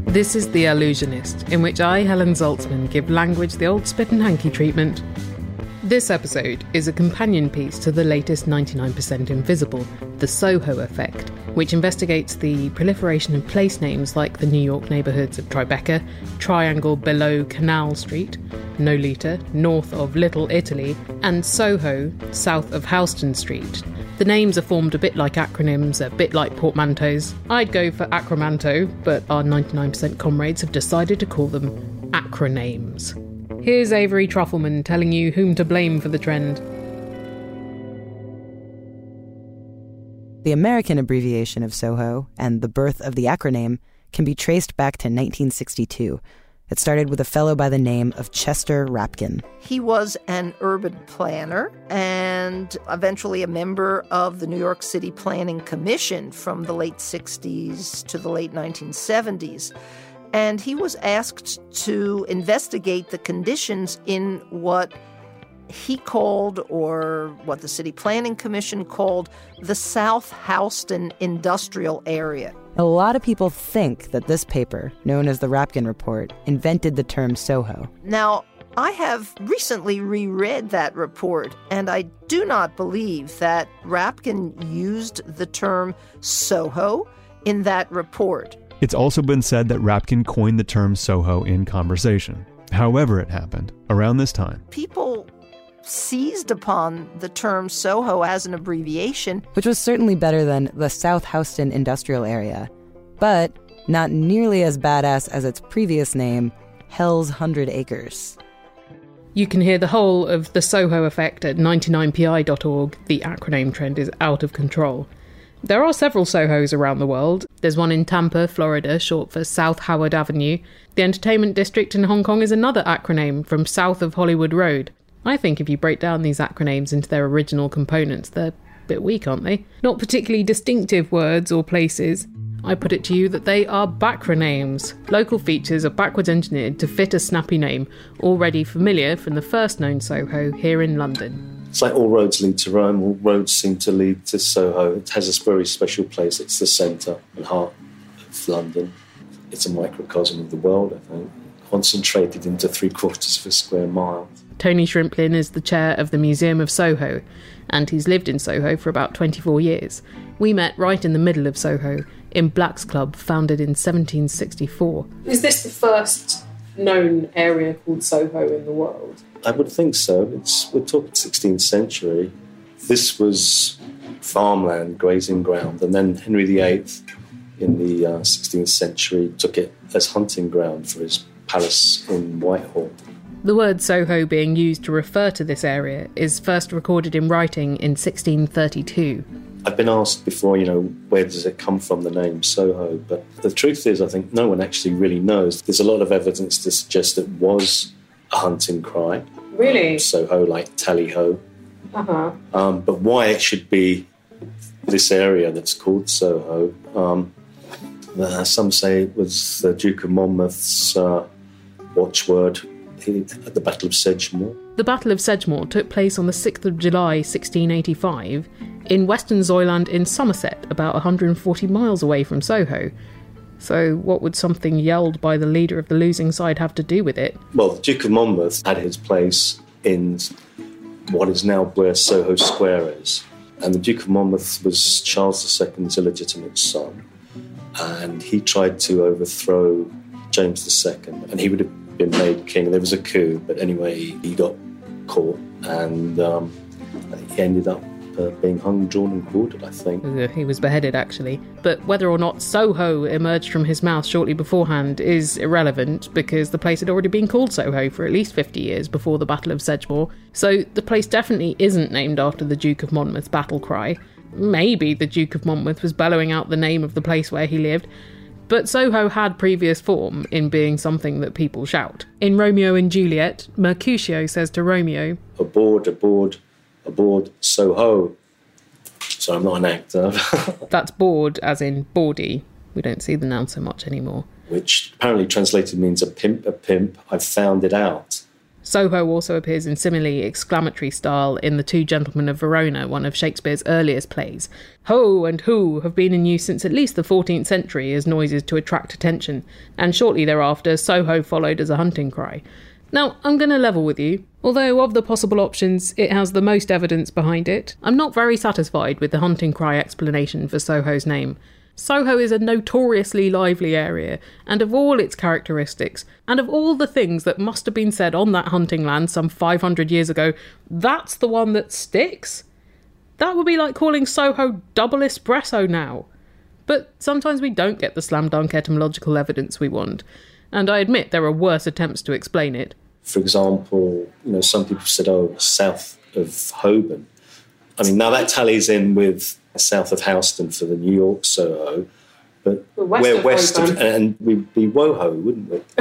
This is The Allusionist, in which I, Helen Zaltzman, give language the old spit and hanky treatment. This episode is a companion piece to the latest 99% Invisible, The Soho Effect, which investigates the proliferation of place names like the New York neighbourhoods of Tribeca, Triangle below Canal Street, Nolita, north of Little Italy, and Soho, south of Houston Street. The names are formed a bit like acronyms, a bit like portmanteaus. I'd go for acromanto, but our 99% comrades have decided to call them acronames. Here's Avery Trufelman telling you whom to blame for the trend. The American abbreviation of Soho and the birth of the acroname can be traced back to 1962. It started with a fellow by the name of Chester Rapkin. He was an urban planner and eventually a member of the New York City Planning Commission from the late 60s to the late 1970s. And he was asked to investigate the conditions in what he called, or what the City Planning Commission called, the South Houston Industrial Area. A lot of people think that this paper, known as the Rapkin Report, invented the term Soho. Now, I have recently reread that report, and I do not believe that Rapkin used the term Soho in that report. It's also been said that Rapkin coined the term Soho in conversation. However it happened, around this time, people seized upon the term Soho as an abbreviation. Which was certainly better than the South Houston Industrial Area, but not nearly as badass as its previous name, Hell's 100 Acres. You can hear the whole of The Soho Effect at 99pi.org. The acronym trend is out of control. There are several Sohos around the world. There's one in Tampa, Florida, short for South Howard Avenue. The Entertainment District in Hong Kong is another acronym, from south of Hollywood Road. I think if you break down these acronyms into their original components, they're a bit weak, aren't they? Not particularly distinctive words or places. I put it to you that they are backronyms. Local features are backwards engineered to fit a snappy name, already familiar from the first known Soho here in London. It's like all roads lead to Rome, all roads seem to lead to Soho. It has a very special place. It's the centre and heart of London. It's a microcosm of the world, I think, concentrated into 3/4 of a square mile. Tony Shrimplin is the chair of the Museum of Soho, and he's lived in Soho for about 24 years. We met right in the middle of Soho, in Black's Club, founded in 1764. Is this the first known area called Soho in the world? I would think so. We're talking 16th century. This was farmland, grazing ground, and then Henry VIII in the 16th century took it as hunting ground for his palace in Whitehall. The word Soho being used to refer to this area is first recorded in writing in 1632. I've been asked before, where does it come from, the name Soho? But the truth is, I think no one actually really knows. There's a lot of evidence to suggest it was a hunting cry. Really? Soho, like tally-ho. Uh-huh. But why it should be this area that's called Soho, some say it was the Duke of Monmouth's watchword at the Battle of Sedgemoor. The Battle of Sedgemoor took place on the 6th of July 1685 in Western Zoyland in Somerset, about 140 miles away from Soho. So what would something yelled by the leader of the losing side have to do with it? Well, the Duke of Monmouth had his place in what is now where Soho Square is. And the Duke of Monmouth was Charles II's illegitimate son. And he tried to overthrow James II, and he would have been made king. There was a coup, but anyway, he got caught, and he ended up being hung, drawn and quartered, I think. He was beheaded, actually. But whether or not Soho emerged from his mouth shortly beforehand is irrelevant, because the place had already been called Soho for at least 50 years before the Battle of Sedgemoor. So the place definitely isn't named after the Duke of Monmouth's battle cry. Maybe the Duke of Monmouth was bellowing out the name of the place where he lived. But Soho had previous form in being something that people shout. In Romeo and Juliet, Mercutio says to Romeo, "Aboard, aboard, aboard, Soho." So I'm not an actor. That's bored, as in bawdy. We don't see the noun so much anymore. Which apparently translated means a pimp, I've found it out. Soho also appears in similarly exclamatory style in The Two Gentlemen of Verona, one of Shakespeare's earliest plays. Ho and who have been in use since at least the 14th century as noises to attract attention, and shortly thereafter Soho followed as a hunting cry. Now, I'm going to level with you. Although of the possible options, it has the most evidence behind it, I'm not very satisfied with the hunting cry explanation for Soho's name. Soho is a notoriously lively area, and of all its characteristics, and of all the things that must have been said on that hunting land some 500 years ago, that's the one that sticks? That would be like calling Soho double espresso now. But sometimes we don't get the slam dunk etymological evidence we want, and I admit there are worse attempts to explain it. For example, some people said, south of Holborn. I mean, now that tallies in with south of Houston for the New York Soho, but we're west of, and we'd be WoHo, wouldn't we?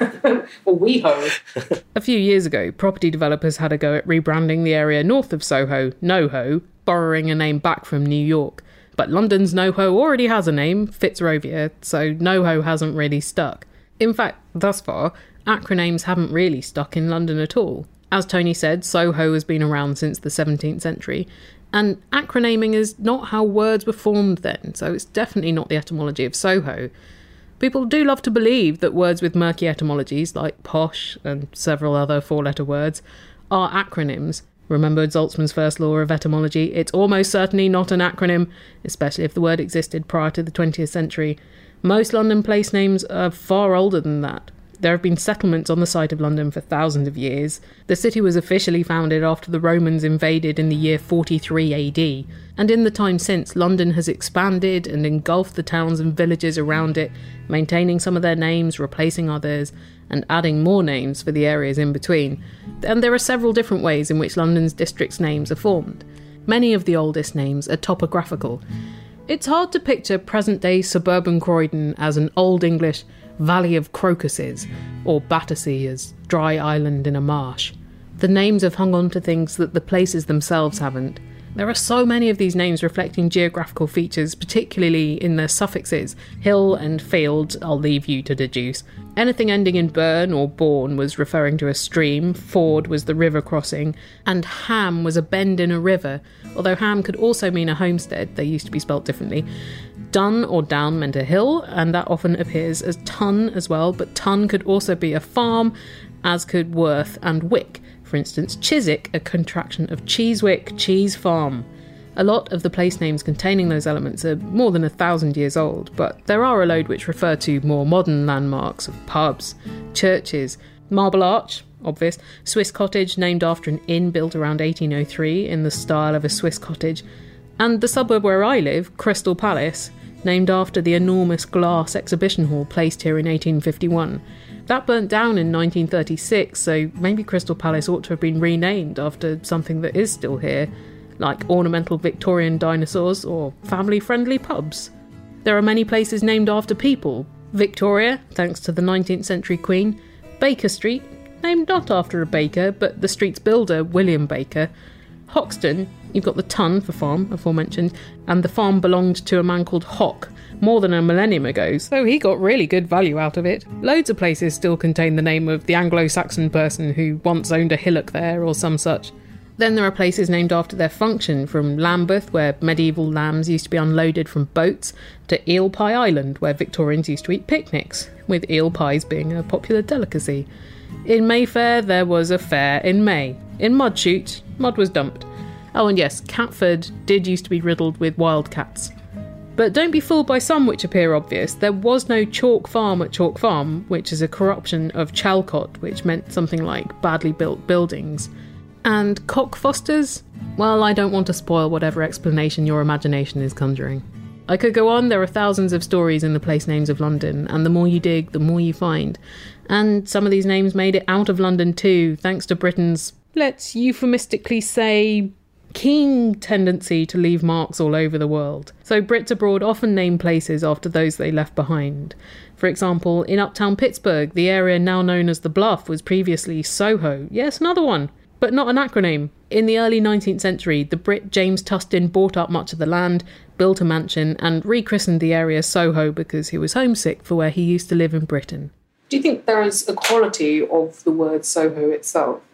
Or WeHo. A few years ago, property developers had a go at rebranding the area north of Soho, NoHo, borrowing a name back from New York. But London's NoHo already has a name, Fitzrovia, so NoHo hasn't really stuck. In fact, thus far, acronames haven't really stuck in London at all. As Tony said, Soho has been around since the 17th century, and acronaming is not how words were formed then, so it's definitely not the etymology of Soho. People do love to believe that words with murky etymologies, like posh and several other four-letter words, are acronyms. Remember Zaltzman's first law of etymology? It's almost certainly not an acronym, especially if the word existed prior to the 20th century. Most London place names are far older than that. There have been settlements on the site of London for thousands of years. The city was officially founded after the Romans invaded in the year 43 AD, and in the time since, London has expanded and engulfed the towns and villages around it, maintaining some of their names, replacing others, and adding more names for the areas in between. And there are several different ways in which London's districts' names are formed. Many of the oldest names are topographical. It's hard to picture present-day suburban Croydon as an Old English Valley of Crocuses, or Battersea as dry island in a marsh. The names have hung on to things that the places themselves haven't. There are so many of these names reflecting geographical features, particularly in their suffixes. Hill and field, I'll leave you to deduce. Anything ending in burn or bourne was referring to a stream, ford was the river crossing, and ham was a bend in a river, although ham could also mean a homestead, they used to be spelt differently. Dun or down meant a hill, and that often appears as tun as well, but tun could also be a farm, as could Worth and Wick. For instance, Chiswick, a contraction of Cheesewick, cheese farm. A lot of the place names containing those elements are more than 1,000 years old, but there are a load which refer to more modern landmarks of pubs, churches, Marble Arch, obvious, Swiss Cottage, named after an inn built around 1803 in the style of a Swiss cottage, and the suburb where I live, Crystal Palace, named after the enormous glass exhibition hall placed here in 1851. That burnt down in 1936, so maybe Crystal Palace ought to have been renamed after something that is still here, like ornamental Victorian dinosaurs or family-friendly pubs. There are many places named after people. Victoria, thanks to the 19th century Queen. Baker Street, named not after a baker, but the street's builder, William Baker. Hoxton, you've got the Tun for farm, aforementioned, and the farm belonged to a man called Hock, more than a millennium ago, so he got really good value out of it. Loads of places still contain the name of the Anglo-Saxon person who once owned a hillock there or some such. Then there are places named after their function, from Lambeth, where medieval lambs used to be unloaded from boats, to Eel Pie Island, where Victorians used to eat picnics, with eel pies being a popular delicacy. In Mayfair, there was a fair in May. In Mudchute, mud was dumped. Oh, and yes, Catford did used to be riddled with wildcats. But don't be fooled by some which appear obvious. There was no Chalk Farm at Chalk Farm, which is a corruption of Chalcot, which meant something like badly built buildings. And Cockfosters? Well, I don't want to spoil whatever explanation your imagination is conjuring. I could go on, there are thousands of stories in the place names of London, and the more you dig, the more you find. And some of these names made it out of London too, thanks to Britain's, let's euphemistically say, keen tendency to leave marks all over the world. So Brits abroad often name places after those they left behind. For example, in uptown Pittsburgh, the area now known as the Bluff was previously Soho. Yes, another one, but not an acronym. In the early 19th century, the Brit James Tustin bought up much of the land, built a mansion, and rechristened the area Soho because he was homesick for where he used to live in Britain. Do you think there is a quality of the word Soho itself?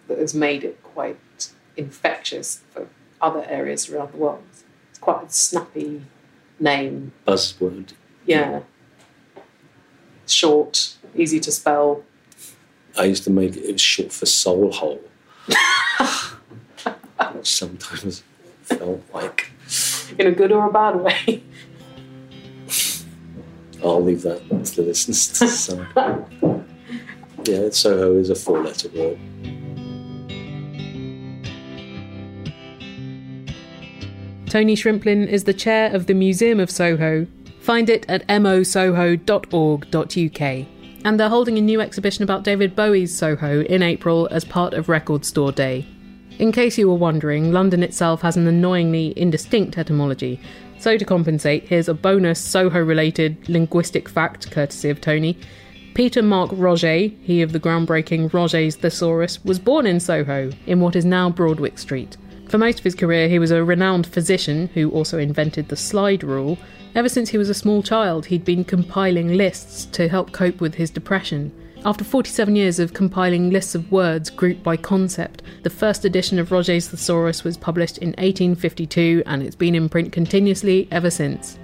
that has made it quite infectious for other areas around the world. It's quite a snappy name. Buzzword. Yeah. Short, easy to spell. I used to make it was short for soul hole. Which sometimes felt like... In a good or a bad way? I'll leave that to the listeners to decide. Yeah, Soho is a 4-letter word. Tony Shrimplin is the chair of the Museum of Soho. Find it at mosoho.org.uk. And they're holding a new exhibition about David Bowie's Soho in April as part of Record Store Day. In case you were wondering, London itself has an annoyingly indistinct etymology. So to compensate, here's a bonus Soho-related linguistic fact courtesy of Tony. Peter Mark Roget, he of the groundbreaking Roget's Thesaurus, was born in Soho, in what is now Broadwick Street. For most of his career, he was a renowned physician who also invented the slide rule. Ever since he was a small child, he'd been compiling lists to help cope with his depression. After 47 years of compiling lists of words grouped by concept, the first edition of Roget's Thesaurus was published in 1852 and it's been in print continuously ever since.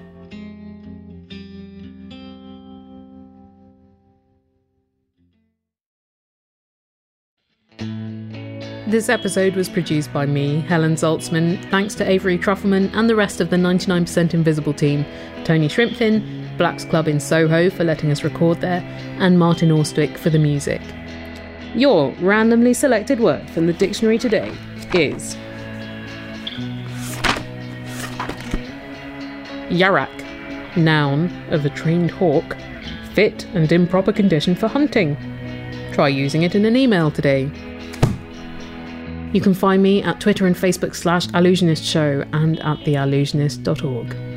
This episode was produced by me, Helen Zaltzman, thanks to Avery Truffleman and the rest of the 99% Invisible team, Tony Shrimplin, Black's Club in Soho for letting us record there, and Martin Austwick for the music. Your randomly selected word from the dictionary today is Yarak, noun of a trained hawk, fit and in proper condition for hunting. Try using it in an email today. You can find me at Twitter and Facebook /Allusionistshow and at theallusionist.org.